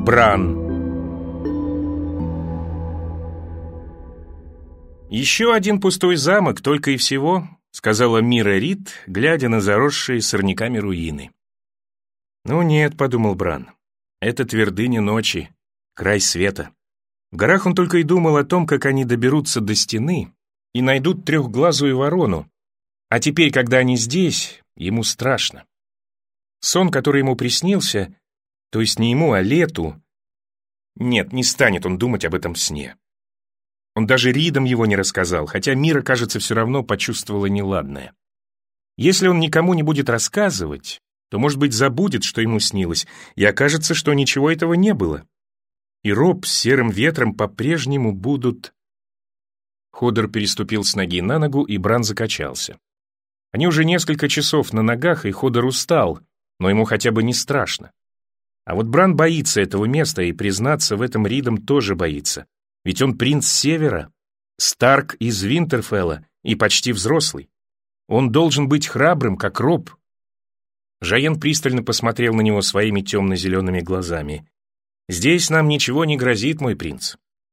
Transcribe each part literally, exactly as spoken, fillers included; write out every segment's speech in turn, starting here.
Бран. «Еще один пустой замок, только и всего», — сказала Мира Рид, глядя на заросшие сорняками руины. «Ну нет», — подумал Бран, — «это твердыня ночи, край света». В горах он только и думал о том, как они доберутся до стены и найдут трехглазую ворону, а теперь, когда они здесь, ему страшно. Сон, который ему приснился, то есть не ему, а Лету, нет, не станет он думать об этом сне. Он даже Ридам его не рассказал, хотя Мира, кажется, все равно почувствовала неладное. Если он никому не будет рассказывать, то, может быть, забудет, что ему снилось, и окажется, что ничего этого не было. И Роб с Серым Ветром по-прежнему будут... Ходор переступил с ноги на ногу, и Бран закачался. Они уже несколько часов на ногах, и Ходор устал, но ему хотя бы не страшно. А вот Бран боится этого места, и, признаться, в этом Ридам тоже боится. Ведь он принц Севера, Старк из Винтерфелла и почти взрослый. Он должен быть храбрым, как Роб. Жаен пристально посмотрел на него своими темно-зелеными глазами. «Здесь нам ничего не грозит, мой принц».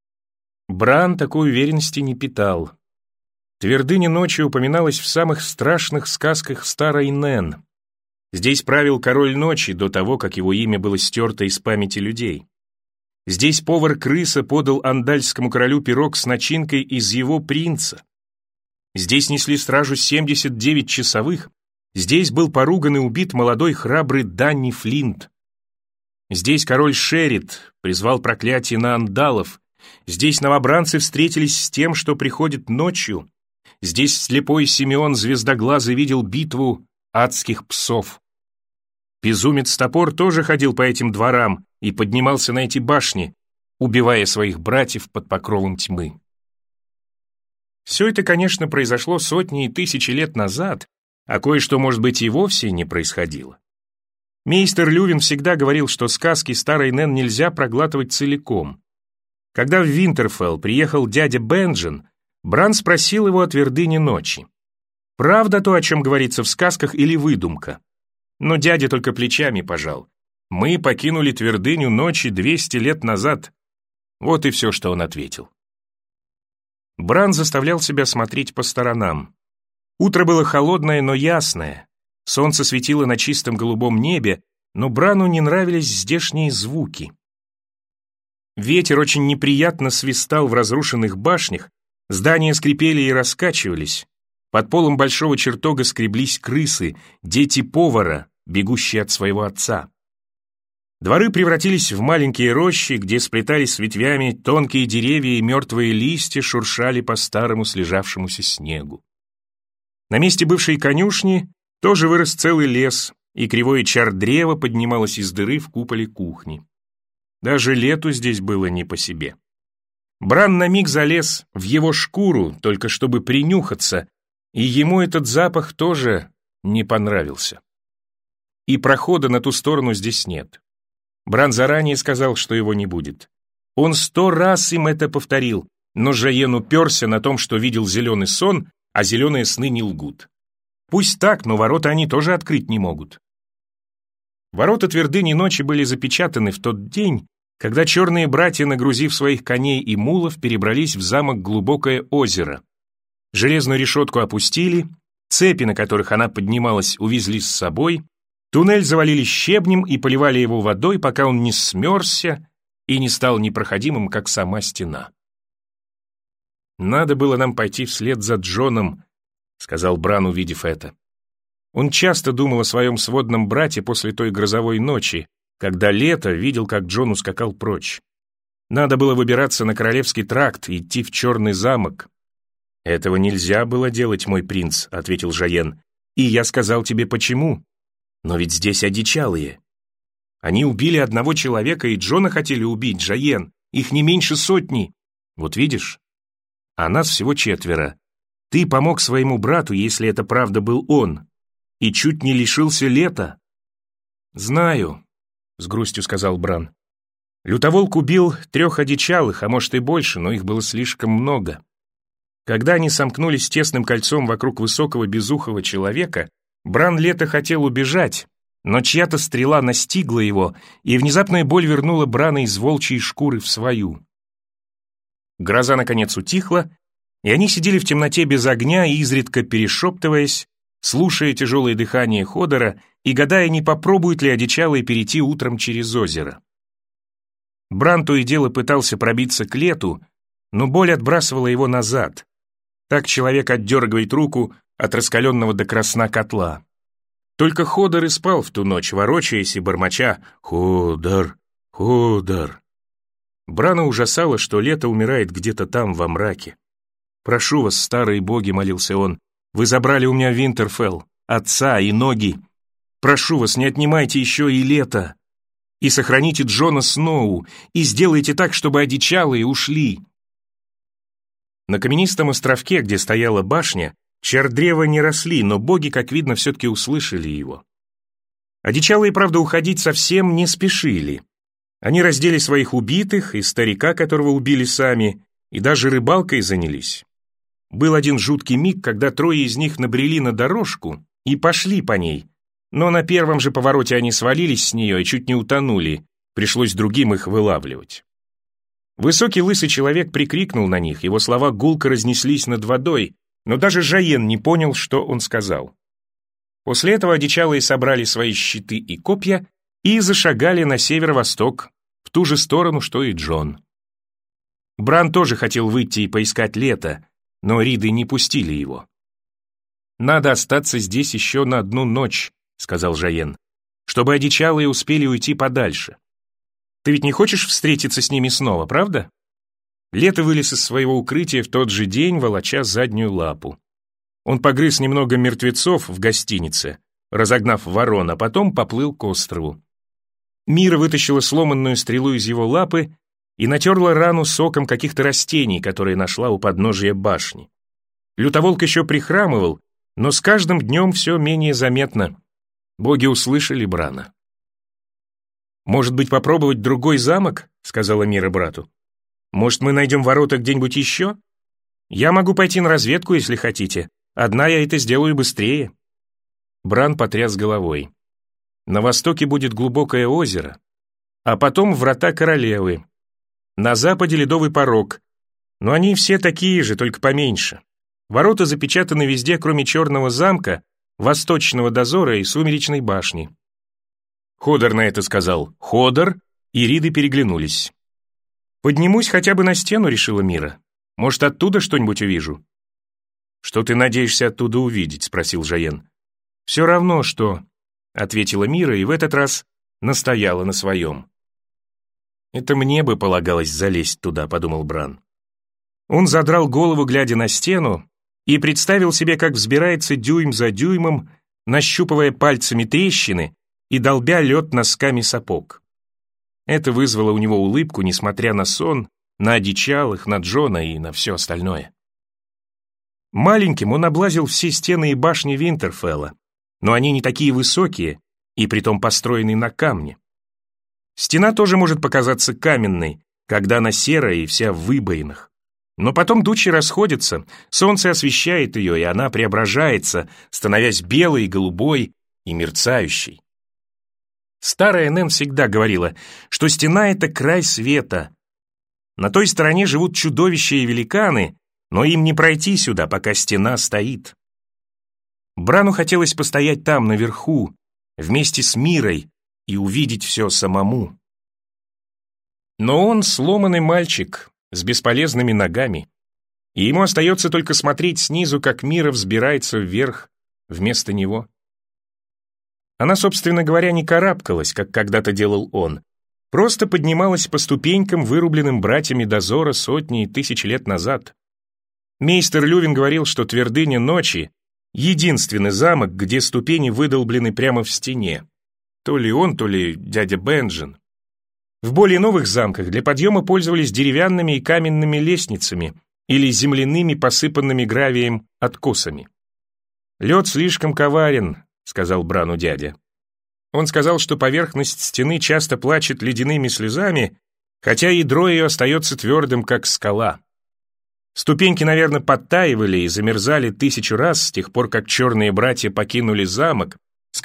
Бран такой уверенности не питал. Твердыня ночи упоминалась в самых страшных сказках старой Нэн. Здесь правил король ночи до того, как его имя было стерто из памяти людей. Здесь повар-крыса подал андальскому королю пирог с начинкой из его принца. Здесь несли стражу семьдесят девять часовых. Здесь был поруган и убит молодой храбрый Данни Флинт. Здесь король Шерит призвал проклятие на андалов. Здесь новобранцы встретились с тем, что приходит ночью. Здесь слепой Симеон Звездоглазый видел битву адских псов. Безумец Топор тоже ходил по этим дворам и поднимался на эти башни, убивая своих братьев под покровом тьмы. Все это, конечно, произошло сотни и тысячи лет назад, а кое-что, может быть, и вовсе не происходило. Мейстер Лювин всегда говорил, что сказки старой Нэн нельзя проглатывать целиком. Когда в Винтерфелл приехал дядя Бенджин, Бран спросил его о твердыне ночи. Правда то, о чем говорится в сказках, или выдумка? Но дядя только плечами пожал. «Мы покинули твердыню ночи двести лет назад». Вот и все, что он ответил. Бран заставлял себя смотреть по сторонам. Утро было холодное, но ясное. Солнце светило на чистом голубом небе, но Брану не нравились здешние звуки. Ветер очень неприятно свистал в разрушенных башнях, здания скрипели и раскачивались. Под полом большого чертога скреблись крысы, дети повара, бегущие от своего отца. Дворы превратились в маленькие рощи, где сплетались с ветвями тонкие деревья и мертвые листья шуршали по старому слежавшемуся снегу. На месте бывшей конюшни тоже вырос целый лес, и кривое чардрево поднималось из дыры в куполе кухни. Даже Лету здесь было не по себе. Бран на миг залез в его шкуру, только чтобы принюхаться, и ему этот запах тоже не понравился. И прохода на ту сторону здесь нет. Бран заранее сказал, что его не будет. Он сто раз им это повторил, но Жаен уперся на том, что видел зеленый сон, а зеленые сны не лгут. Пусть так, но ворота они тоже открыть не могут. Ворота твердыни ночи были запечатаны в тот день, когда черные братья, нагрузив своих коней и мулов, перебрались в замок Глубокое озеро. Железную решетку опустили, цепи, на которых она поднималась, увезли с собой, туннель завалили щебнем и поливали его водой, пока он не смерзся и не стал непроходимым, как сама стена. «Надо было нам пойти вслед за Джоном», — сказал Бран, увидев это. Он часто думал о своем сводном брате после той грозовой ночи, когда Лето видел, как Джон ускакал прочь. Надо было выбираться на Королевский тракт и идти в Черный замок. «Этого нельзя было делать, мой принц», — ответил Жаен. «И я сказал тебе, почему. Но ведь здесь одичалые. Они убили одного человека, и Джона хотели убить, Жаен. Их не меньше сотни. Вот видишь? А нас всего четверо. Ты помог своему брату, если это правда был он, и чуть не лишился Лета». «Знаю», — с грустью сказал Бран. «Лютоволк убил трех одичалых, а может и больше, но их было слишком много. Когда они сомкнулись тесным кольцом вокруг высокого безухого человека, Бран Лето хотел убежать, но чья-то стрела настигла его, и внезапная боль вернула Брана из волчьей шкуры в свою. Гроза, наконец, утихла, и они сидели в темноте без огня, изредка перешептываясь, слушая тяжелое дыхание Ходора и гадая, не попробует ли одичалый перейти утром через озеро. Бран то и дело пытался пробиться к лету, но боль отбрасывала его назад. Так человек отдергивает руку от раскаленного до красна котла. Только Ходор и спал в ту ночь, ворочаясь и бормоча «Ходор, Ходор». Брана ужасало, что лето умирает где-то там, во мраке. «Прошу вас, старые боги», — молился он, — «вы забрали у меня Винтерфелл, отца и ноги. Прошу вас, не отнимайте еще и лето. И сохраните Джона Сноу, и сделайте так, чтобы одичалые ушли». На каменистом островке, где стояла башня, чардрева не росли, но боги, как видно, все-таки услышали его. Одичалые, правда, уходить совсем не спешили. Они раздели своих убитых, и старика, которого убили сами, и даже рыбалкой занялись. Был один жуткий миг, когда трое из них набрели на дорожку и пошли по ней, но на первом же повороте они свалились с нее и чуть не утонули, пришлось другим их вылавливать. Высокий лысый человек прикрикнул на них, его слова гулко разнеслись над водой, но даже Жаен не понял, что он сказал. После этого одичалые собрали свои щиты и копья и зашагали на северо-восток, в ту же сторону, что и Джон. Бран тоже хотел выйти и поискать лето, но риды не пустили его. «Надо остаться здесь еще на одну ночь», — сказал Жаен, «чтобы одичалые успели уйти подальше. Ты ведь не хочешь встретиться с ними снова, правда?» Лето вылез из своего укрытия в тот же день, волоча заднюю лапу. Он погрыз немного мертвецов в гостинице, разогнав ворон, а потом поплыл к острову. Мира вытащила сломанную стрелу из его лапы и натерла рану соком каких-то растений, которые нашла у подножия башни. Лютоволк еще прихрамывал, но с каждым днем все менее заметно. Боги услышали Брана. «Может быть, попробовать другой замок?» — сказала Мира брату. «Может, мы найдем ворота где-нибудь еще? Я могу пойти на разведку, если хотите. Одна я это сделаю быстрее». Бран потряс головой. «На востоке будет глубокое озеро, а потом врата королевы. На западе ледовый порог, но они все такие же, только поменьше. Ворота запечатаны везде, кроме Черного замка, Восточного дозора и Сумеречной башни». Ходор на это сказал «Ходор», и риды переглянулись. «Поднимусь хотя бы на стену», — решила Мира. «Может, оттуда что-нибудь увижу?» «Что ты надеешься оттуда увидеть?» — спросил Жаен. «Все равно, что...» — ответила Мира и в этот раз настояла на своем. «Это мне бы полагалось залезть туда», — подумал Бран. Он задрал голову, глядя на стену, и представил себе, как взбирается дюйм за дюймом, нащупывая пальцами трещины и долбя лед носками сапог. Это вызвало у него улыбку, несмотря на сон, на одичалых, на Джона и на все остальное. Маленьким он облазил все стены и башни Винтерфелла, но они не такие высокие и притом построены на камне. Стена тоже может показаться каменной, когда она серая и вся в выбоинах. Но потом тучи расходятся, солнце освещает ее, и она преображается, становясь белой, голубой и мерцающей. Старая Нэн всегда говорила, что стена — это край света. На той стороне живут чудовища и великаны, но им не пройти сюда, пока стена стоит. Брану хотелось постоять там, наверху, вместе с Мирой, и увидеть все самому. Но он сломанный мальчик с бесполезными ногами, и ему остается только смотреть снизу, как Мира взбирается вверх вместо него. Она, собственно говоря, не карабкалась, как когда-то делал он, просто поднималась по ступенькам, вырубленным братьями дозора сотни и тысячи лет назад. Мейстер Лювин говорил, что Твердыня Ночи — единственный замок, где ступени выдолблены прямо в стене. То ли он, то ли дядя Бенджин. В более новых замках для подъема пользовались деревянными и каменными лестницами или земляными, посыпанными гравием откосами. «Лед слишком коварен», — сказал Брану дядя. Он сказал, что поверхность стены часто плачет ледяными слезами, хотя ядро ее остается твердым, как скала. Ступеньки, наверное, подтаивали и замерзали тысячу раз с тех пор, как черные братья покинули замок, с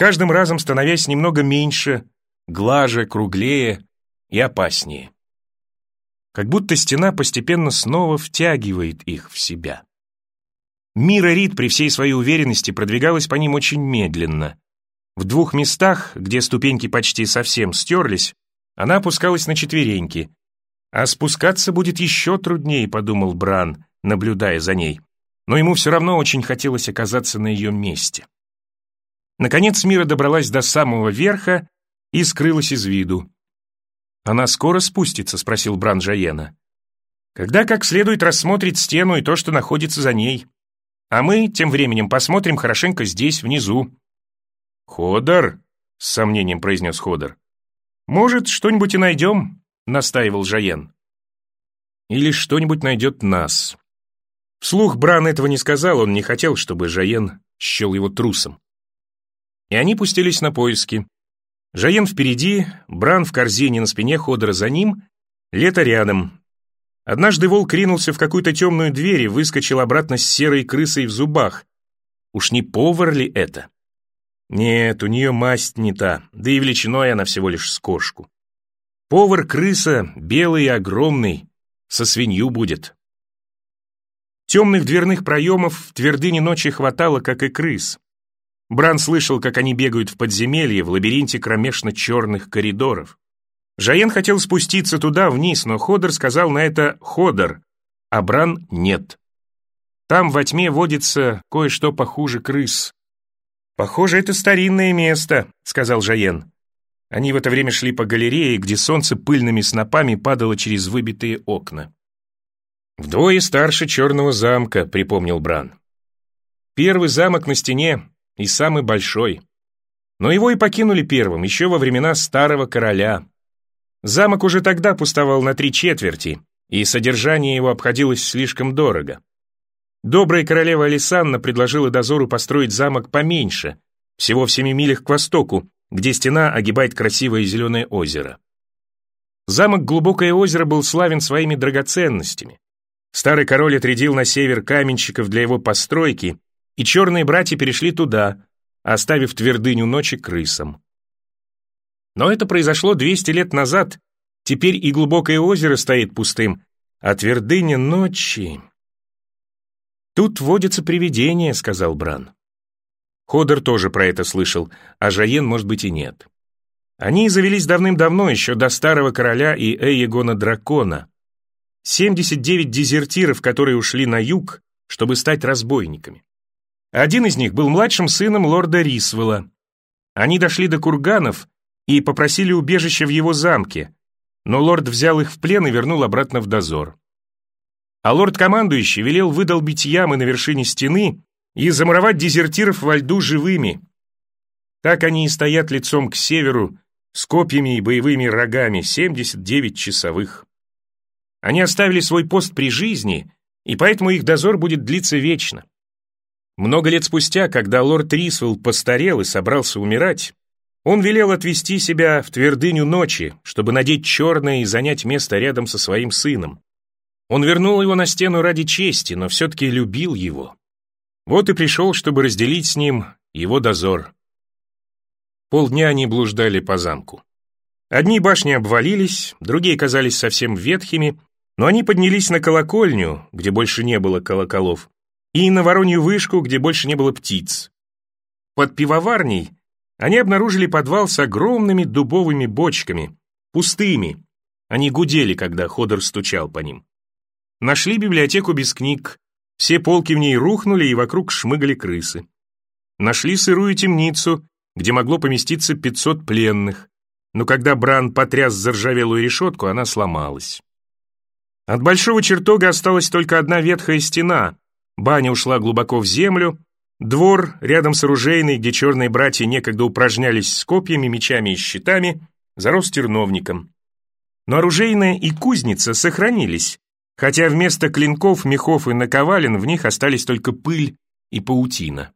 каждым разом становясь немного меньше, глаже, круглее и опаснее. Как будто стена постепенно снова втягивает их в себя. Мира Рид при всей своей уверенности продвигалась по ним очень медленно. В двух местах, где ступеньки почти совсем стерлись, она опускалась на четвереньки. А спускаться будет еще труднее, подумал Бран, наблюдая за ней. Но ему все равно очень хотелось оказаться на ее месте. Наконец Мира добралась до самого верха и скрылась из виду. «Она скоро спустится?» — спросил Бран Жаена. «Когда как следует рассмотрит стену и то, что находится за ней. А мы тем временем посмотрим хорошенько здесь, внизу». «Ходор?» — с сомнением произнес Ходор. «Может, что-нибудь и найдем?» — настаивал Жаен. «Или что-нибудь найдет нас». Вслух Бран этого не сказал, он не хотел, чтобы Жаен счел его трусом. И они пустились на поиски. Жаен впереди, Бран в корзине на спине, Ходора за ним, Лето рядом. Однажды волк ринулся в какую-то темную дверь и выскочил обратно с серой крысой в зубах. Уж не повар ли это? Нет, у нее масть не та, да и величиной она всего лишь с кошку. Повар-крыса, белый и огромный, со свинью будет. Темных дверных проемов в твердыне ночи хватало, как и крыс. Бран слышал, как они бегают в подземелье, в лабиринте кромешно-черных коридоров. Жаен хотел спуститься туда, вниз, но Ходор сказал на это «Ходор», а Бран «нет». Там во тьме водится кое-что похуже крыс. «Похоже, это старинное место», — сказал Жаен. Они в это время шли по галерее, где солнце пыльными снопами падало через выбитые окна. «Вдвое старше Черного замка», — припомнил Бран. «Первый замок на стене и самый большой. Но его и покинули первым, еще во времена старого короля. Замок уже тогда пустовал на три четверти, и содержание его обходилось слишком дорого. Добрая королева Алисанна предложила дозору построить замок поменьше, всего в семи милях к востоку, где стена огибает красивое зеленое озеро. Замок Глубокое озеро был славен своими драгоценностями. Старый король отрядил на север каменщиков для его постройки, и черные братья перешли туда, оставив твердыню ночи крысам. Но это произошло двести лет назад, теперь и Глубокое озеро стоит пустым, а твердыня ночи... «Тут водятся привидения», — сказал Бран. Ходор тоже про это слышал, а Жаен, может быть, и нет. Они завелись давным-давно, еще до старого короля и Эйегона Дракона. семьдесят девять дезертиров, которые ушли на юг, чтобы стать разбойниками. Один из них был младшим сыном лорда Рисвелла. Они дошли до курганов и попросили убежища в его замке, но лорд взял их в плен и вернул обратно в дозор. А лорд-командующий велел выдолбить ямы на вершине стены и замуровать дезертиров во льду живыми. Так они и стоят лицом к северу, с копьями и боевыми рогами, семьдесят девять часовых. Они оставили свой пост при жизни, и поэтому их дозор будет длиться вечно. Много лет спустя, когда лорд Рисвелл постарел и собрался умирать, он велел отвести себя в твердыню ночи, чтобы надеть черное и занять место рядом со своим сыном. Он вернул его на стену ради чести, но все-таки любил его. Вот и пришел, чтобы разделить с ним его дозор. Полдня они блуждали по замку. Одни башни обвалились, другие казались совсем ветхими, но они поднялись на колокольню, где больше не было колоколов, и на Воронью вышку, где больше не было птиц. Под пивоварней они обнаружили подвал с огромными дубовыми бочками, пустыми. Они гудели, когда Ходор стучал по ним. Нашли библиотеку без книг, все полки в ней рухнули, и вокруг шмыгали крысы. Нашли сырую темницу, где могло поместиться пятьсот пленных, но когда Бран потряс заржавелую решетку, она сломалась. От большого чертога осталась только одна ветхая стена, баня ушла глубоко в землю, двор рядом с оружейной, где черные братья некогда упражнялись с копьями, мечами и щитами, зарос терновником. Но оружейная и кузница сохранились, хотя вместо клинков, мехов и наковален в них остались только пыль и паутина.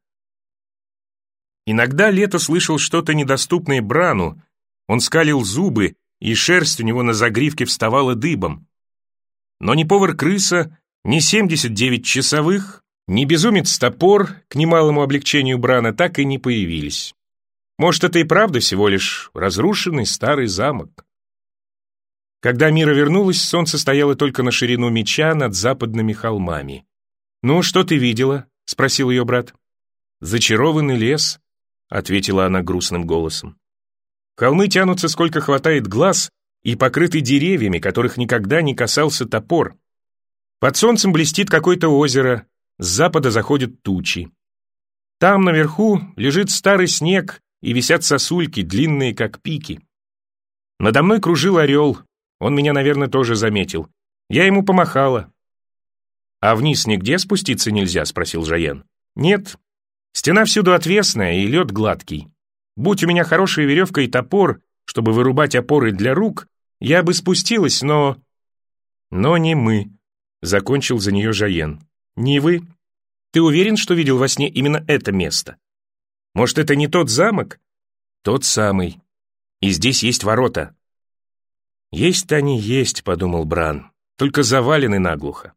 Иногда Лето слышал что-то недоступное Брану, он скалил зубы, и шерсть у него на загривке вставала дыбом. Но ни повар-крыса, ни семьдесят девять часовых, ни безумец-топор, к немалому облегчению Брана, так и не появились. Может, это и правда всего лишь разрушенный старый замок. Когда Мира вернулась, солнце стояло только на ширину меча над западными холмами. «Ну, что ты видела?» — спросил ее брат. «Зачарованный лес», — ответила она грустным голосом. «Холмы тянутся, сколько хватает глаз, и покрыты деревьями, которых никогда не касался топор. Под солнцем блестит какое-то озеро, с запада заходят тучи. Там, наверху, лежит старый снег, и висят сосульки, длинные, как пики. Надо мной кружил орел, он меня, наверное, тоже заметил. Я ему помахала». «А вниз нигде спуститься нельзя?» — спросил Жаен. «Нет. Стена всюду отвесная, и лед гладкий. Будь у меня хорошая веревка и топор, чтобы вырубать опоры для рук, я бы спустилась, но...» «Но не мы», — закончил за нее Жаен. «Не вы? Ты уверен, что видел во сне именно это место? Может, это не тот замок?» «Тот самый. И здесь есть ворота». «Есть-то они есть», — подумал Бран, — «только завалены наглухо».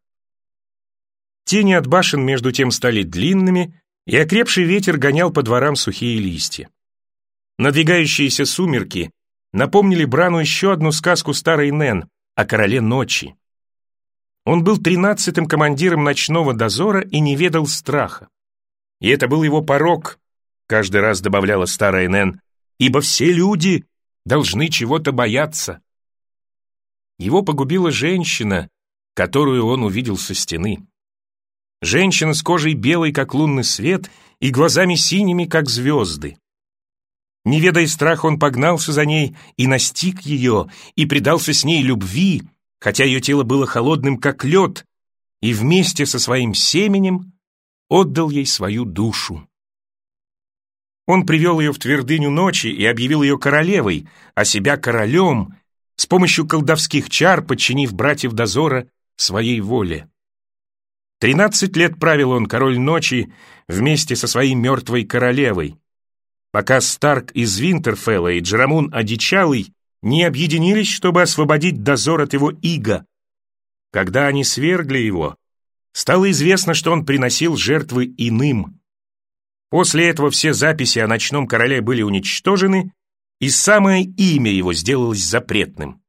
Тени от башен между тем стали длинными, и окрепший ветер гонял по дворам сухие листья. Надвигающиеся сумерки напомнили Брану еще одну сказку старой Нэн о короле ночи. Он был тринадцатым командиром ночного дозора и не ведал страха. И это был его порок, каждый раз добавляла старая Нэн, ибо все люди должны чего-то бояться. Его погубила женщина, которую он увидел со стены. Женщина с кожей белой, как лунный свет, и глазами синими, как звезды. Не ведая страха, он погнался за ней и настиг ее, и предался с ней любви, хотя ее тело было холодным, как лед, и вместе со своим семенем отдал ей свою душу. Он привел ее в твердыню ночи и объявил ее королевой, а себя королем, с помощью колдовских чар подчинив братьев дозора своей воле. Тринадцать лет правил он, король ночи, вместе со своей мертвой королевой, пока Старк из Винтерфелла и Джерамун Одичалый не объединились, чтобы освободить дозор от его ига. Когда они свергли его, стало известно, что он приносил жертвы иным. После этого все записи о ночном короле были уничтожены, и самое имя его сделалось запретным.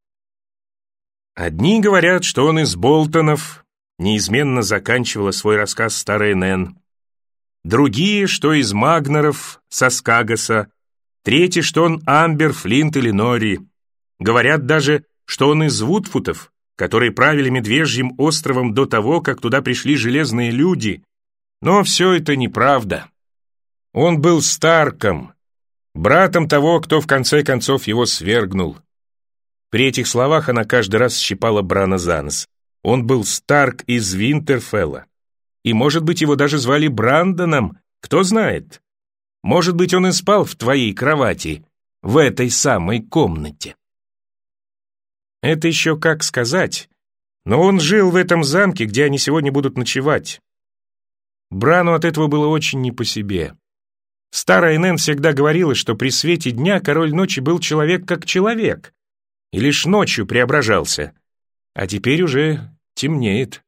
Одни говорят, что он из Болтонов, неизменно заканчивала свой рассказ старая Нэн. Другие, что из Магнеров, со Скагаса. Третьи, что он Амбер, Флинт или Нори. Говорят даже, что он из Вудфутов, которые правили Медвежьим островом до того, как туда пришли железные люди. Но все это неправда. Он был Старком, братом того, кто в конце концов его свергнул. При этих словах она каждый раз щипала Брана за нос. Он был Старк из Винтерфелла. И, может быть, его даже звали Брандоном, кто знает. Может быть, он и спал в твоей кровати, в этой самой комнате. Это еще как сказать, но он жил в этом замке, где они сегодня будут ночевать. Брану от этого было очень не по себе. Старая Нэн всегда говорила, что при свете дня король ночи был человек как человек, и лишь ночью преображался, а теперь уже темнеет.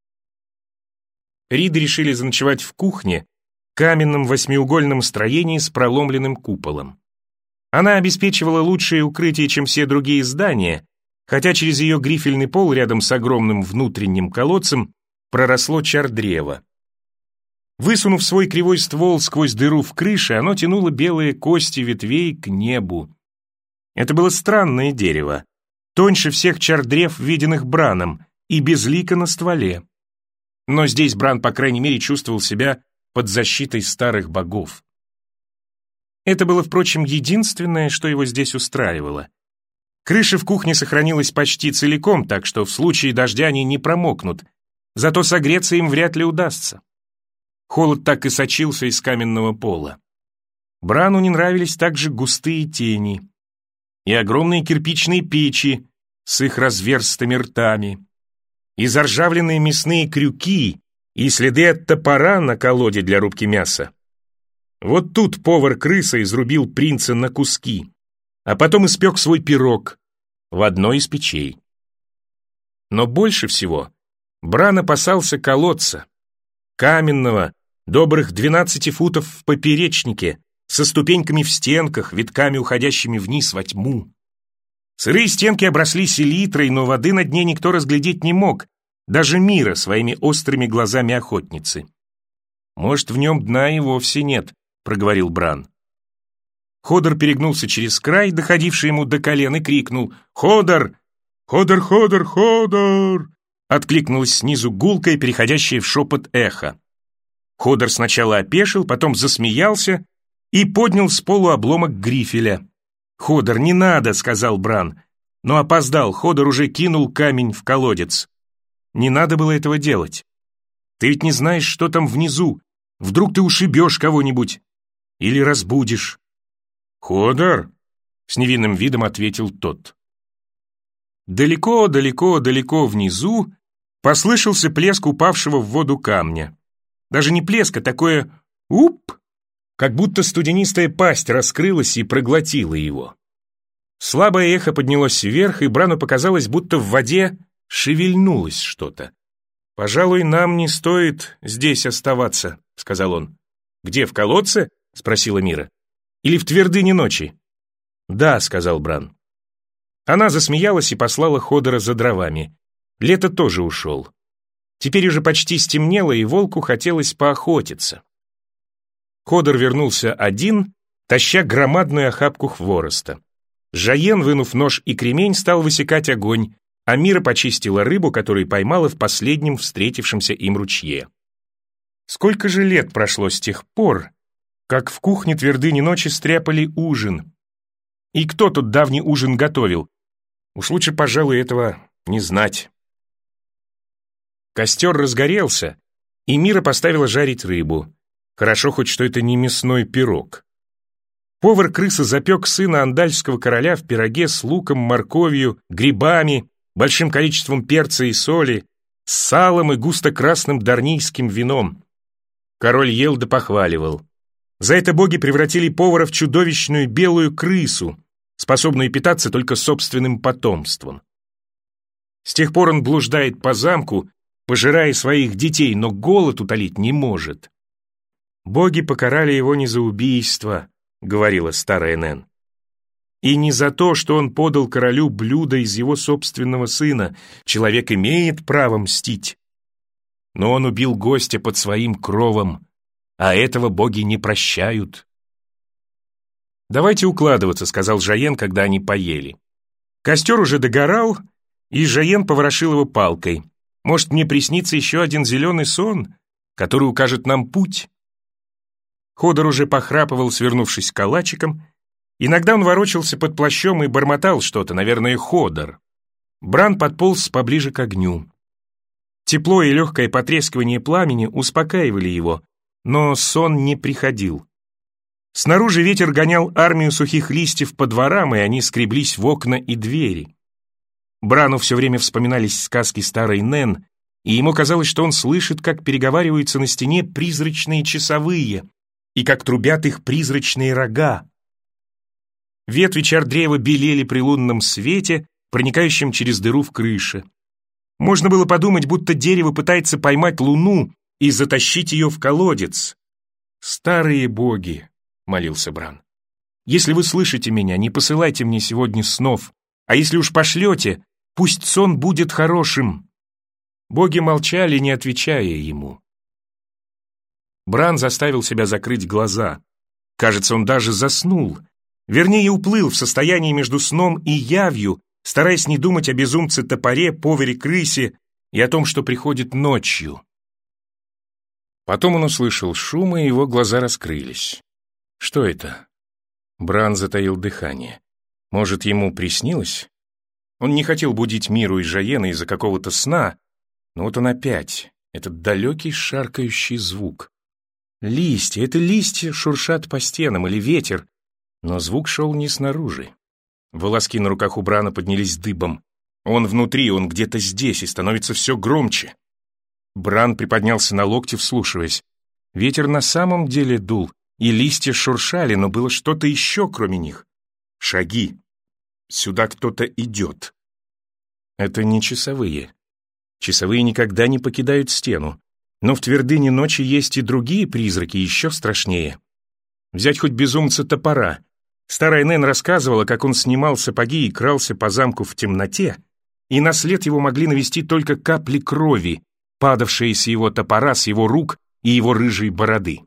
Риды решили заночевать в кухне, каменном восьмиугольном строении с проломленным куполом. Она обеспечивала лучшее укрытие, чем все другие здания, хотя через ее грифельный пол рядом с огромным внутренним колодцем проросло чардрево. Высунув свой кривой ствол сквозь дыру в крыше, оно тянуло белые кости ветвей к небу. Это было странное дерево, тоньше всех чардрев, виденных Браном, и безлико на стволе. Но здесь Бран, по крайней мере, чувствовал себя под защитой старых богов. Это было, впрочем, единственное, что его здесь устраивало. Крыша в кухне сохранилась почти целиком, так что в случае дождя они не промокнут, зато согреться им вряд ли удастся. Холод так и сочился из каменного пола. Брану не нравились также густые тени и огромные кирпичные печи с их разверстыми ртами, и заржавленные мясные крюки, и следы от топора на колоде для рубки мяса. Вот тут повар-крыса изрубил принца на куски, а потом испек свой пирог в одной из печей. Но больше всего Бран опасался колодца, каменного, добрых двенадцати футов в поперечнике, со ступеньками в стенках, витками уходящими вниз во тьму. Сырые стенки обросли селитрой, но воды на дне никто разглядеть не мог, даже Мира своими острыми глазами охотницы. «Может, в нем дна и вовсе нет», — проговорил Бран. Ходор перегнулся через край, доходивший ему до колен, и крикнул: «Ходор! Ходор, Ходор, Ходор!» Откликнулось снизу гулкое, переходящее в шепот эхо. Ходор сначала опешил, потом засмеялся и поднял с полу обломок грифеля. «Ходор, не надо», — сказал Бран, но опоздал, Ходор уже кинул камень в колодец. Не надо было этого делать. Ты ведь не знаешь, что там внизу. Вдруг ты ушибешь кого-нибудь или разбудишь. «Ходор», — с невинным видом ответил тот. Далеко, далеко, далеко внизу послышался плеск упавшего в воду камня. Даже не плеск, а такое «уп», как будто студенистая пасть раскрылась и проглотила его. Слабое эхо поднялось вверх, и Брану показалось, будто в воде шевельнулось что-то. «Пожалуй, нам не стоит здесь оставаться», — сказал он. «Где, в колодце?» — спросила Мира. «Или в твердыне ночи?» «Да», — сказал Бран. Она засмеялась и послала Ходора за дровами. Лето тоже ушел. Теперь уже почти стемнело, и волку хотелось поохотиться. Ходор вернулся один, таща громадную охапку хвороста. Жаен, вынув нож и кремень, стал высекать огонь, а Мира почистила рыбу, которую поймала в последнем встретившемся им ручье. Сколько же лет прошло с тех пор, как в кухне твердыни ночи стряпали ужин? И кто тут давний ужин готовил? Уж лучше, пожалуй, этого не знать. Костер разгорелся, и Мира поставила жарить рыбу. Хорошо хоть, что это не мясной пирог. Повар-крыса запек сына андальского короля в пироге с луком, морковью, грибами, большим количеством перца и соли, с салом и густо-красным дарнийским вином. Король ел да похваливал. За это боги превратили повара в чудовищную белую крысу, способную питаться только собственным потомством. С тех пор он блуждает по замку, пожирая своих детей, но голод утолить не может. «Боги покарали его не за убийство», — говорила старая Нэн, «и не за то, что он подал королю блюдо из его собственного сына. Человек имеет право мстить. Но он убил гостя под своим кровом, а этого боги не прощают». «Давайте укладываться», — сказал Жаен, когда они поели. Костер уже догорал, и Жаен поворошил его палкой. «Может, мне приснится еще один зеленый сон, который укажет нам путь?» Ходор уже похрапывал, свернувшись калачиком. Иногда он ворочался под плащом и бормотал что-то, наверное, Ходор. Бран подполз поближе к огню. Тепло и легкое потрескивание пламени успокаивали его, но сон не приходил. Снаружи ветер гонял армию сухих листьев по дворам, и они скреблись в окна и двери. Брану все время вспоминались сказки старой Нэн, и ему казалось, что он слышит, как переговариваются на стене призрачные часовые, и как трубят их призрачные рога. Ветви чардрева белели при лунном свете, проникающем через дыру в крыше. Можно было подумать, будто дерево пытается поймать луну и затащить ее в колодец. «Старые боги», — молился Бран, — «если вы слышите меня, не посылайте мне сегодня снов, а если уж пошлете, пусть сон будет хорошим». Боги молчали, не отвечая ему. Бран заставил себя закрыть глаза. Кажется, он даже заснул. Вернее, уплыл в состоянии между сном и явью, стараясь не думать о безумце-топоре, поваре-крысе и о том, что приходит ночью. Потом он услышал шум, и его глаза раскрылись. Что это? Бран затаил дыхание. Может, ему приснилось? Он не хотел будить Миру и Жаена из-за какого-то сна, но вот он опять, этот далекий шаркающий звук. Листья, это листья шуршат по стенам, или ветер, но звук шел не снаружи. Волоски на руках у Брана поднялись дыбом. Он внутри, он где-то здесь, и становится все громче. Бран приподнялся на локте, вслушиваясь. Ветер на самом деле дул, и листья шуршали, но было что-то еще, кроме них. Шаги. Сюда кто-то идет. Это не часовые. Часовые никогда не покидают стену. Но в твердыне ночи есть и другие призраки, еще страшнее. Взять хоть безумца топора. Старая Нэн рассказывала, как он снимал сапоги и крался по замку в темноте, и на след его могли навести только капли крови, падавшие с его топора, с его рук и его рыжей бороды.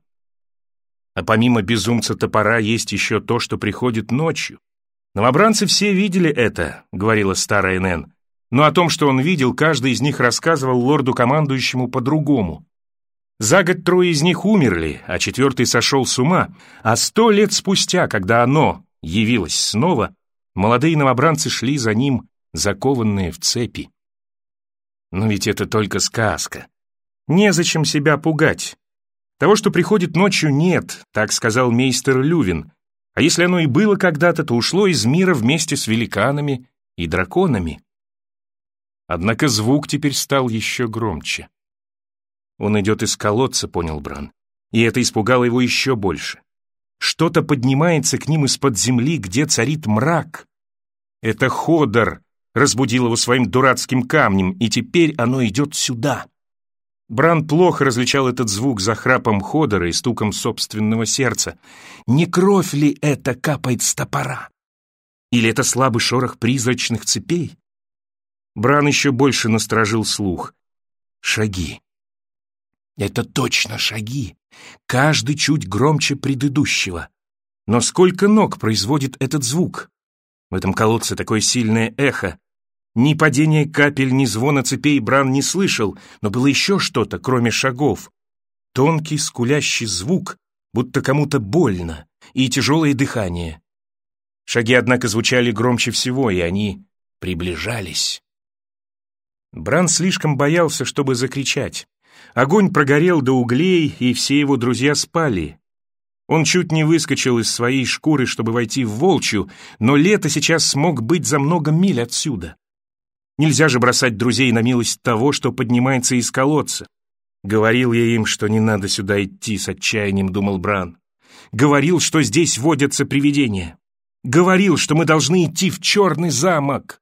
А помимо безумца топора есть еще то, что приходит ночью. Новобранцы все видели это, говорила старая Нэн, но о том, что он видел, каждый из них рассказывал лорду-командующему по-другому. За год трое из них умерли, а четвертый сошел с ума, а сто лет спустя, когда оно явилось снова, молодые новобранцы шли за ним, закованные в цепи. Но ведь это только сказка. Незачем себя пугать. Того, что приходит ночью, нет, так сказал мейстер Лювин, а если оно и было когда-то, то ушло из мира вместе с великанами и драконами. Однако звук теперь стал еще громче. Он идет из колодца, понял Бран, и это испугало его еще больше. Что-то поднимается к ним из-под земли, где царит мрак. Это Ходор разбудил его своим дурацким камнем, и теперь оно идет сюда. Бран плохо различал этот звук за храпом Ходора и стуком собственного сердца. Не кровь ли это капает с топора? Или это слабый шорох призрачных цепей? Бран еще больше насторожил слух. Шаги. Это точно шаги, каждый чуть громче предыдущего. Но сколько ног производит этот звук? В этом колодце такое сильное эхо. Ни падения капель, ни звона цепей Бран не слышал, но было еще что-то, кроме шагов. Тонкий скулящий звук, будто кому-то больно, и тяжелое дыхание. Шаги, однако, звучали громче всего, и они приближались. Бран слишком боялся, чтобы закричать. Огонь прогорел до углей, и все его друзья спали. Он чуть не выскочил из своей шкуры, чтобы войти в волчью, но Лето сейчас смог быть за много миль отсюда. Нельзя же бросать друзей на милость того, что поднимается из колодца. Говорил я им, что не надо сюда идти, с отчаянием думал Бран. Говорил, что здесь водятся привидения. Говорил, что мы должны идти в черный замок.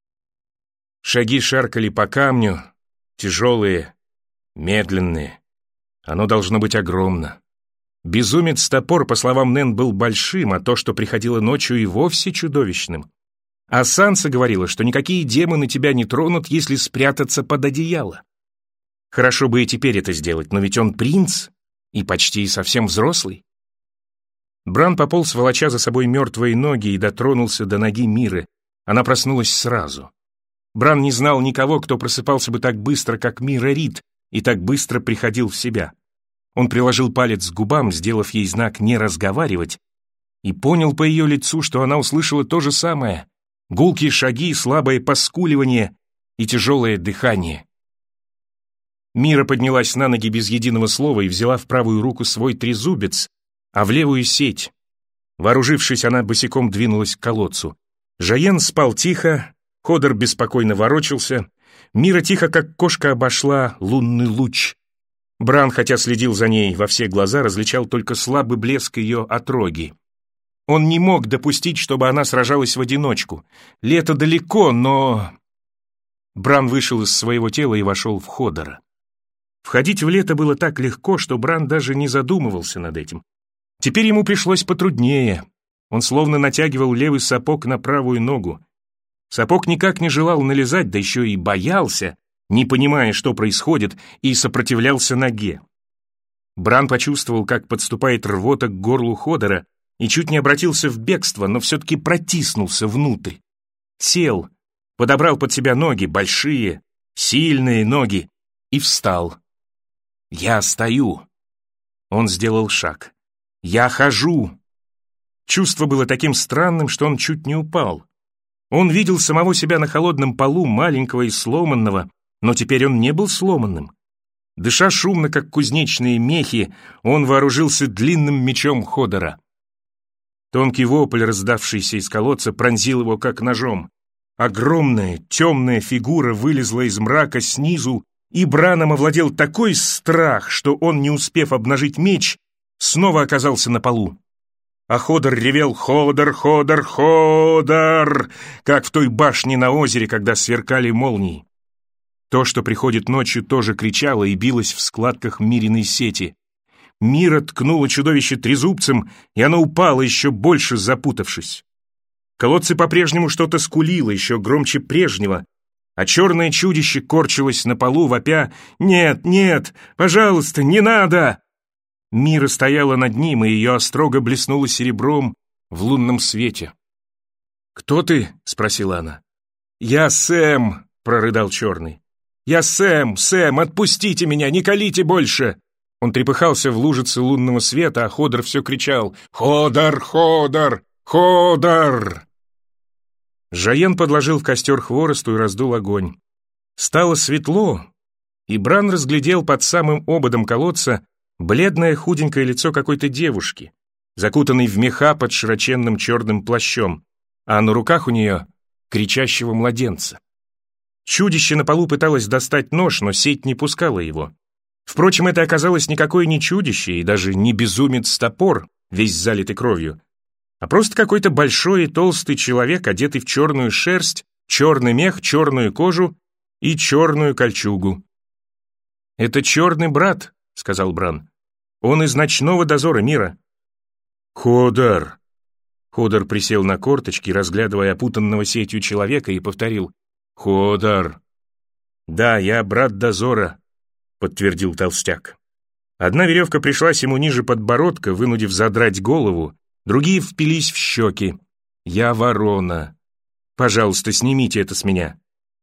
Шаги шаркали по камню, тяжелые, медленные. Оно должно быть огромно. Безумец-топор, по словам Нэн, был большим, а то, что приходило ночью, и вовсе чудовищным. А Санса говорила, что никакие демоны тебя не тронут, если спрятаться под одеяло. Хорошо бы и теперь это сделать, но ведь он принц и почти совсем взрослый. Бран пополз, волоча за собой мертвые ноги, и дотронулся до ноги Миры. Она проснулась сразу. Бран не знал никого, кто просыпался бы так быстро, как Мира Рид, и так быстро приходил в себя. Он приложил палец к губам, сделав ей знак «не разговаривать», и понял по ее лицу, что она услышала то же самое. Гулкие шаги, слабое поскуливание и тяжелое дыхание. Мира поднялась на ноги без единого слова и взяла в правую руку свой трезубец, а в левую сеть. Вооружившись, она босиком двинулась к колодцу. Жаен спал тихо, Ходор беспокойно ворочался, Мира тихо, как кошка, обошла лунный луч. Бран, хотя следил за ней во все глаза, различал только слабый блеск ее отроги. Он не мог допустить, чтобы она сражалась в одиночку. Лето далеко, но... Бран вышел из своего тела и вошел в Ходора. Входить в Лето было так легко, что Бран даже не задумывался над этим. Теперь ему пришлось потруднее. Он словно натягивал левый сапог на правую ногу. Сапог никак не желал налезать, да еще и боялся, не понимая, что происходит, и сопротивлялся ноге. Бран почувствовал, как подступает рвота к горлу Ходора, и чуть не обратился в бегство, но все-таки протиснулся внутрь. Сел, подобрал под себя ноги, большие, сильные ноги, и встал. «Я стою». Он сделал шаг. «Я хожу». Чувство было таким странным, что он чуть не упал. Он видел самого себя на холодном полу, маленького и сломанного, но теперь он не был сломанным. Дыша шумно, как кузнечные мехи, он вооружился длинным мечом Ходора. Тонкий вопль, раздавшийся из колодца, пронзил его как ножом. Огромная темная фигура вылезла из мрака снизу, и Браном овладел такой страх, что он, не успев обнажить меч, снова оказался на полу. А Ходор ревел «Ходор, Ходор, Ходор!», как в той башне на озере, когда сверкали молнии. То, что приходит ночью, тоже кричало и билось в складках Мириной сети. Мира ткнула чудовище трезубцем, и оно упало, еще больше запутавшись. В колодце по-прежнему что-то скулило, еще громче прежнего, а черное чудище корчилось на полу, вопя: «Нет, нет, пожалуйста, не надо!» Мира стояла над ним, и ее острога блеснула серебром в лунном свете. «Кто ты?» — спросила она. «Я Сэм!» — прорыдал черный. «Я Сэм! Сэм, отпустите меня, не колите больше!» Он трепыхался в лужице лунного света, а Ходор все кричал: «Ходор! Ходор! Ходор!» Жаен подложил в костер хворосту и раздул огонь. Стало светло, и Бран разглядел под самым ободом колодца бледное худенькое лицо какой-то девушки, закутанной в меха под широченным черным плащом, а на руках у нее кричащего младенца. Чудище на полу пыталось достать нож, но сеть не пускала его. Впрочем, это оказалось никакое не чудище и даже не безумец-топор, весь залитый кровью, а просто какой-то большой и толстый человек, одетый в черную шерсть, черный мех, черную кожу и черную кольчугу. «Это черный брат», — сказал Бран. «Он из ночного дозора мира». «Ходор!» Ходор присел на корточки, разглядывая опутанного сетью человека, и повторил: «Ходор!» «Да, я брат дозора», — подтвердил толстяк. Одна веревка пришлась ему ниже подбородка, вынудив задрать голову, другие впились в щеки. «Я ворона. Пожалуйста, снимите это с меня».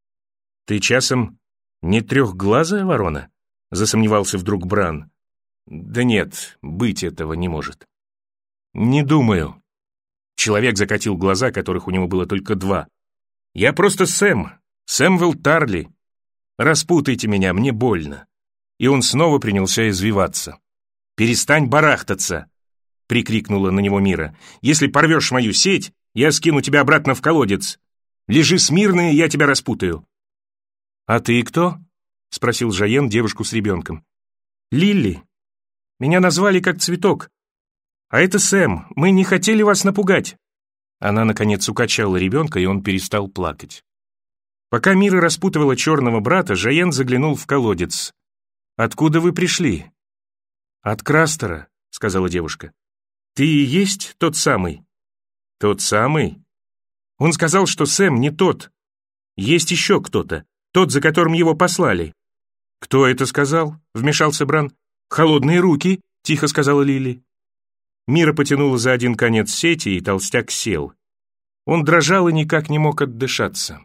«Ты часом не трехглазая ворона?» — засомневался вдруг Бран. «Да нет, быть этого не может». «Не думаю». Человек закатил глаза, которых у него было только два. «Я просто Сэм, Сэмвелл Тарли. Распутайте меня, мне больно». И он снова принялся извиваться. «Перестань барахтаться!» — прикрикнула на него Мира. «Если порвешь мою сеть, я скину тебя обратно в колодец. Лежи смирно, и я тебя распутаю». «А ты кто?» — спросил Жаен девушку с ребенком. «Лилли. Меня назвали как цветок. А это Сэм, мы не хотели вас напугать». Она, наконец, укачала ребенка, и он перестал плакать. Пока Мира распутывала черного брата, Жаен заглянул в колодец. «Откуда вы пришли?» «От Крастера», — сказала девушка. «Ты и есть тот самый?» «Тот самый?» Он сказал, что Сэм не тот. Есть еще кто-то, тот, за которым его послали. «Кто это сказал?» — вмешался Бран. «Холодные руки», — тихо сказала Лили. Мира потянула за один конец сети, и толстяк сел. Он дрожал и никак не мог отдышаться.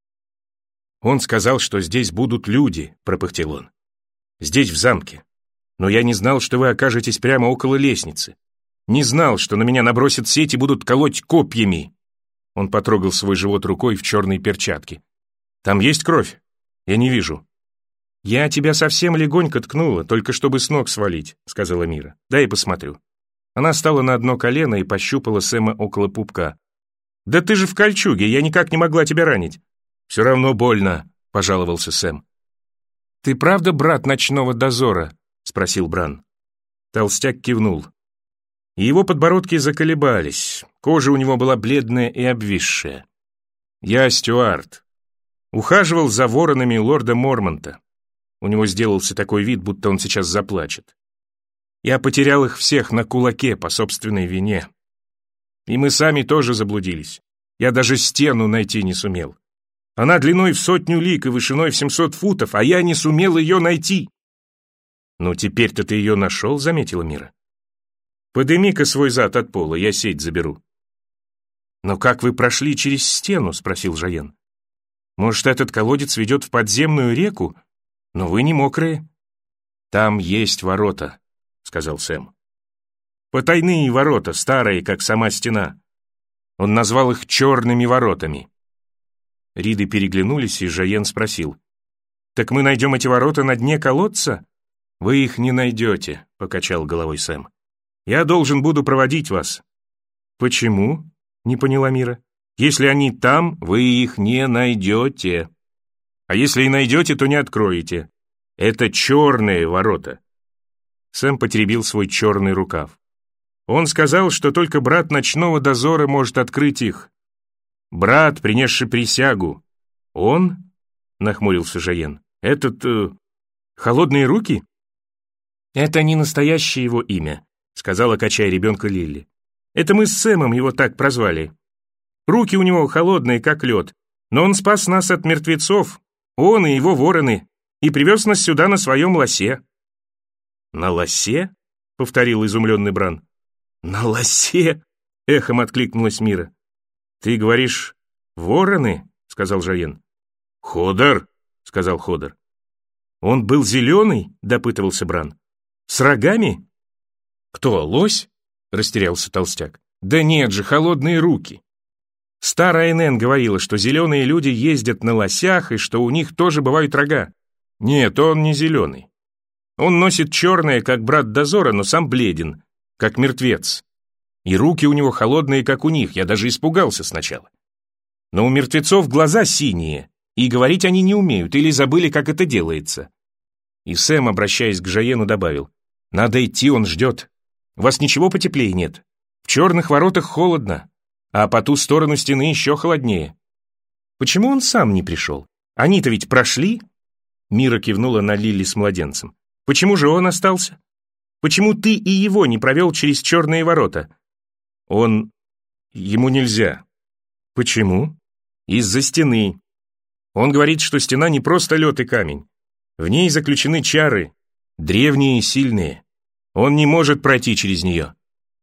«Он сказал, что здесь будут люди», — пропыхтел он. «Здесь, в замке. Но я не знал, что вы окажетесь прямо около лестницы. Не знал, что на меня набросят сеть и будут колоть копьями». Он потрогал свой живот рукой в черной перчатке. «Там есть кровь? Я не вижу». «Я тебя совсем легонько ткнула, только чтобы с ног свалить», — сказала Мира. «Дай я посмотрю». Она стала на одно колено и пощупала Сэма около пупка. «Да ты же в кольчуге, я никак не могла тебя ранить». «Все равно больно», — пожаловался Сэм. «Ты правда брат ночного дозора?» — спросил Бран. Толстяк кивнул. Его подбородки заколебались, кожа у него была бледная и обвисшая. «Я Стюарт. Ухаживал за воронами лорда Мормонта. У него сделался такой вид, будто он сейчас заплачет. Я потерял их всех на кулаке по собственной вине. И мы сами тоже заблудились. Я даже стену найти не сумел. Она длиной в сотню лиг и вышиной в семьсот футов, а я не сумел ее найти». «Ну, теперь-то ты ее нашел», — заметила Мира. «Подыми-ка свой зад от пола, я сеть заберу». «Но как вы прошли через стену?» — спросил Жаен. «Может, этот колодец ведет в подземную реку? Но вы не мокрые». «Там есть ворота», — сказал Сэм. «Потайные ворота, старые, как сама стена». Он назвал их черными воротами. Риды переглянулись, и Жаен спросил: «Так мы найдем эти ворота на дне колодца?» «Вы их не найдете», — покачал головой Сэм. «Я должен буду проводить вас». «Почему?» — не поняла Мира. «Если они там, вы их не найдете. А если и найдете, то не откроете. Это черные ворота». Сэм потеребил свой черный рукав. Он сказал, что только брат ночного дозора может открыть их. «Брат, принесший присягу». «Он?» — нахмурился Жаен. «Этот... Э, холодные руки?» «Это не настоящее его имя», — сказала, качая ребенка Лилли. «Это мы с Сэмом его так прозвали. Руки у него холодные, как лед, но он спас нас от мертвецов, он и его вороны, и привез нас сюда на своем лосе». «На лосе?» — повторил изумленный Бран. «На лосе?» — эхом откликнулась Мира. «Ты говоришь, вороны?» — сказал Жаен. «Ходор», — сказал Ходор. «Он был зеленый?» — допытывался Бран. «С рогами?» «Кто, лось?» — растерялся толстяк. «Да нет же, холодные руки». Старая Энн говорила, что зеленые люди ездят на лосях и что у них тоже бывают рога. Нет, он не зеленый. Он носит черное, как брат дозора, но сам бледен, как мертвец. И руки у него холодные, как у них, я даже испугался сначала. Но у мертвецов глаза синие, и говорить они не умеют, или забыли, как это делается. И Сэм, обращаясь к Жаену, добавил: «Надо идти, он ждет. У вас ничего потеплее нет. В черных воротах холодно, а по ту сторону стены еще холоднее. Почему он сам не пришел? Они-то ведь прошли?» Мира кивнула на Лилли с младенцем. «Почему же он остался? Почему ты и его не провел через черные ворота?» «Он... ему нельзя». «Почему?» «Из-за стены. Он говорит, что стена не просто лед и камень. В ней заключены чары, древние и сильные. Он не может пройти через нее».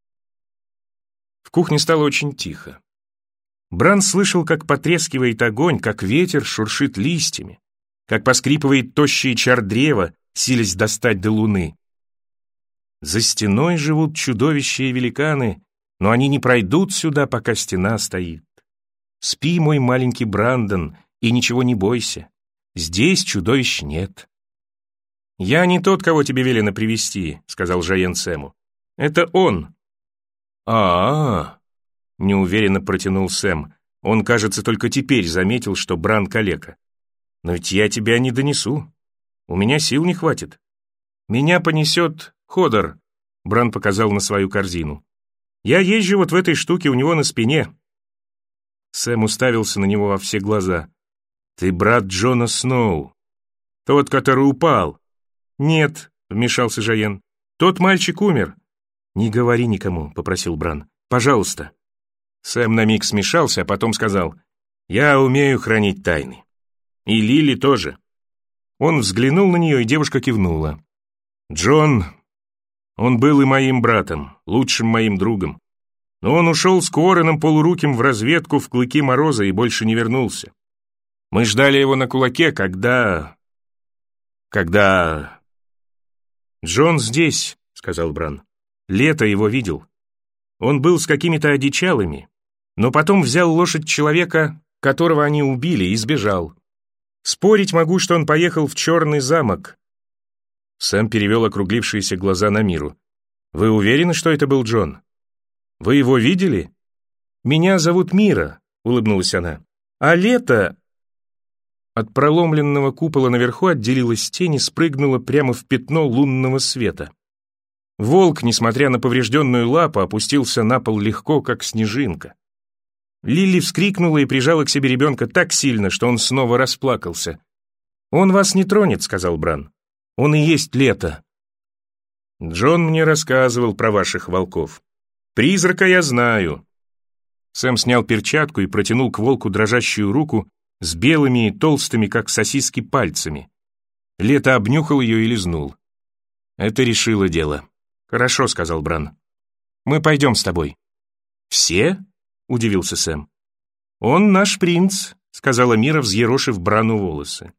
В кухне стало очень тихо. Бран слышал, как потрескивает огонь, как ветер шуршит листьями, как поскрипывает тощий чар древа, силясь достать до луны. За стеной живут чудовища и великаны, но они не пройдут сюда, пока стена стоит. Спи, мой маленький Брандон, и ничего не бойся. Здесь чудовищ нет. «Я не тот, кого тебе велено привести», — сказал Жаен Сэму. «Это он». «А-а-а», — неуверенно протянул Сэм. Он, кажется, только теперь заметил, что Бран калека. «Но ведь я тебя не донесу. У меня сил не хватит. Меня понесет Ходор», — Бран показал на свою корзину. «Я езжу вот в этой штуке у него на спине». Сэм уставился на него во все глаза. «Ты брат Джона Сноу, тот, который упал». «Нет», — вмешался Жаен, — «тот мальчик умер». «Не говори никому», — попросил Бран. «Пожалуйста». Сэм на миг смешался, а потом сказал: «Я умею хранить тайны. И Лили тоже». Он взглянул на нее, и девушка кивнула. «Джон, он был и моим братом, лучшим моим другом. Но он ушел с Куореном полуруким в разведку в клыки мороза и больше не вернулся. Мы ждали его на кулаке, когда... когда...» «Джон здесь», — сказал Бран. «Лето его видел. Он был с какими-то одичалыми, но потом взял лошадь человека, которого они убили, и сбежал. Спорить могу, что он поехал в Черный замок». Сэм перевел округлившиеся глаза на Миру. «Вы уверены, что это был Джон? Вы его видели?» «Меня зовут Мира», — улыбнулась она. «А Лето...» От проломленного купола наверху отделилась тень и спрыгнула прямо в пятно лунного света. Волк, несмотря на поврежденную лапу, опустился на пол легко, как снежинка. Лилли вскрикнула и прижала к себе ребенка так сильно, что он снова расплакался. «Он вас не тронет», — сказал Бран. «Он и есть Лето». «Джон мне рассказывал про ваших волков. Призрака я знаю». Сэм снял перчатку и протянул к волку дрожащую руку с белыми и толстыми, как сосиски, пальцами. Лето обнюхал ее и лизнул. Это решило дело. «Хорошо», — сказал Бран. «Мы пойдем с тобой». «Все?» — удивился Сэм. «Он наш принц», — сказала Мира, взъерошив Брану волосы.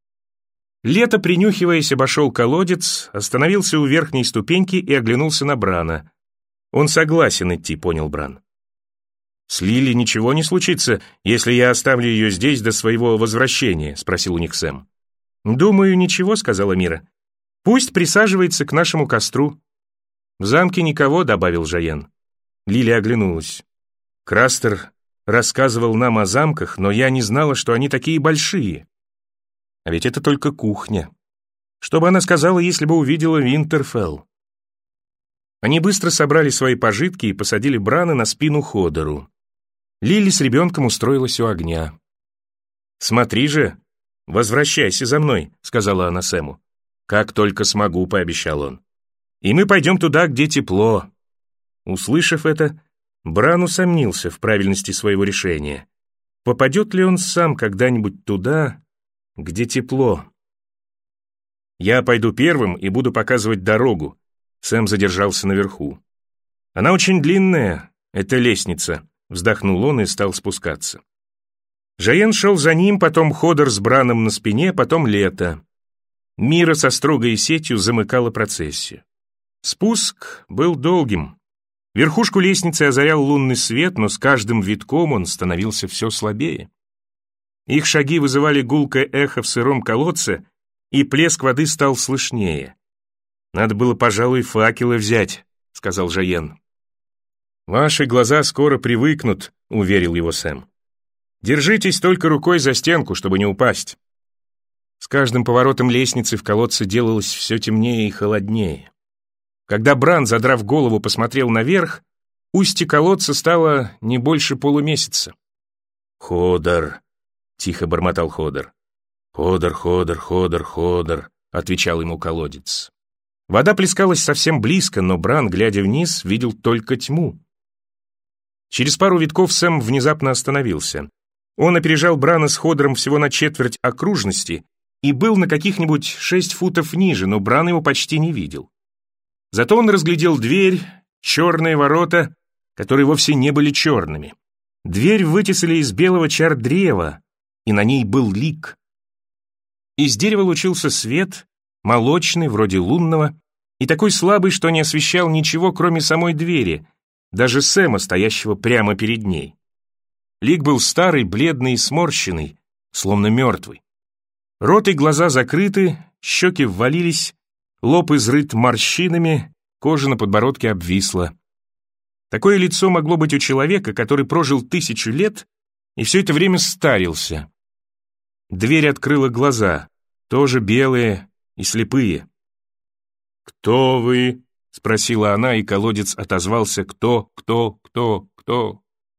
Лето, принюхиваясь, обошел колодец, остановился у верхней ступеньки и оглянулся на Брана. «Он согласен идти», — понял Бран. «С Лили ничего не случится, если я оставлю ее здесь до своего возвращения?» — спросил у них Сэм. «Думаю, ничего», — сказала Мира. «Пусть присаживается к нашему костру». «В замке никого», — добавил Жаен. Лили оглянулась. «Крастер рассказывал нам о замках, но я не знала, что они такие большие. А ведь это только кухня. Что бы она сказала, если бы увидела Винтерфелл?» Они быстро собрали свои пожитки и посадили Брана на спину Ходору. Лили с ребенком устроилась у огня. «Смотри же, возвращайся за мной», — сказала она Сэму. «Как только смогу», — пообещал он. и мы пойдем туда, где тепло». Услышав это, Бран усомнился в правильности своего решения. Попадет ли он сам когда-нибудь туда, где тепло? «Я пойду первым и буду показывать дорогу», — Сэм задержался наверху. «Она очень длинная, это лестница», — вздохнул он и стал спускаться. Жаен шел за ним, потом Ходор с Браном на спине, потом Лето. Мира со строгой сетью замыкала процессию. Спуск был долгим. Верхушку лестницы озарял лунный свет, но с каждым витком он становился все слабее. Их шаги вызывали гулкое эхо в сыром колодце, и плеск воды стал слышнее. «Надо было, пожалуй, факелы взять», — сказал Жаен. «Ваши глаза скоро привыкнут», — уверил его Сэм. «Держитесь только рукой за стенку, чтобы не упасть». С каждым поворотом лестницы в колодце делалось все темнее и холоднее. Когда Бран, задрав голову, посмотрел наверх, устье колодца стало не больше полумесяца. «Ходор», — тихо бормотал Ходор. «Ходор, Ходор, Ходор, Ходор», — отвечал ему колодец. Вода плескалась совсем близко, но Бран, глядя вниз, видел только тьму. Через пару витков Сэм внезапно остановился. Он опережал Брана с Ходором всего на четверть окружности и был на каких-нибудь шесть футов ниже, но Бран его почти не видел. Зато он разглядел дверь, черные ворота, которые вовсе не были черными. Дверь вытесали из белого чардрева, и на ней был лик. Из дерева лучился свет, молочный, вроде лунного, и такой слабый, что не освещал ничего, кроме самой двери, даже Сэма, стоящего прямо перед ней. Лик был старый, бледный и сморщенный, словно мертвый. Рот и глаза закрыты, щеки ввалились, лоб изрыт морщинами, кожа на подбородке обвисла. Такое лицо могло быть у человека, который прожил тысячу лет и все это время старился. Дверь открыла глаза, тоже белые и слепые. «Кто вы?» — спросила она, и колодец отозвался: «Кто, кто, кто, кто?»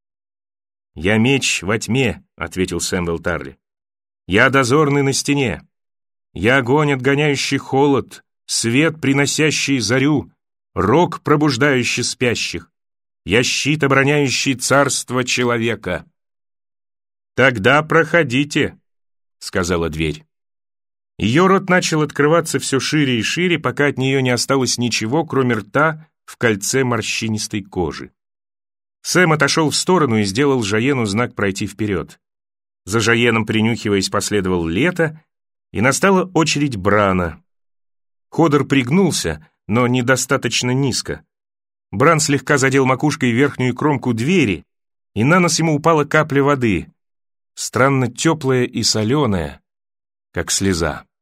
«Я меч во тьме», — ответил Сэмюэл Тарли. «Я дозорный на стене. Я огонь, отгоняющий холод, свет, приносящий зарю, рог, пробуждающий спящих. Я щит, обороняющий царство человека». «Тогда проходите», — сказала дверь. Ее рот начал открываться все шире и шире, пока от нее не осталось ничего, кроме рта в кольце морщинистой кожи. Сэм отошел в сторону и сделал Жаену знак пройти вперед. За Жаеном, принюхиваясь, последовал Лето, и настала очередь Брана. Ходор пригнулся, но недостаточно низко. Бран слегка задел макушкой верхнюю кромку двери, и на нос ему упала капля воды, странно теплая и соленая, как слеза.